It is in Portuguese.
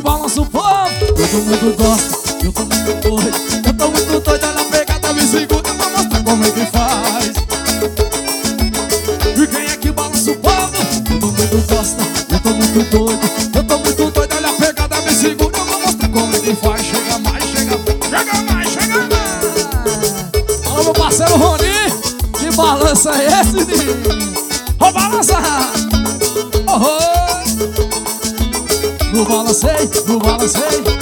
balança o povo. Todo mundo gosta, eu tô muito doido. Eu tô muito doido, olha a pegada, me segura pra mostrar como é que faz. E quem é que balança o povo? Todo mundo gosta, eu tô muito doido. Eu tô muito doido, olha a pegada, me segura, eu vou mostrar como é que faz. Chega mais, chega mais, chega mais. Alô, meu parceiro Rony, que balança é esse, menino? Ô, balança! Oh, oh. No balancei, no balancei.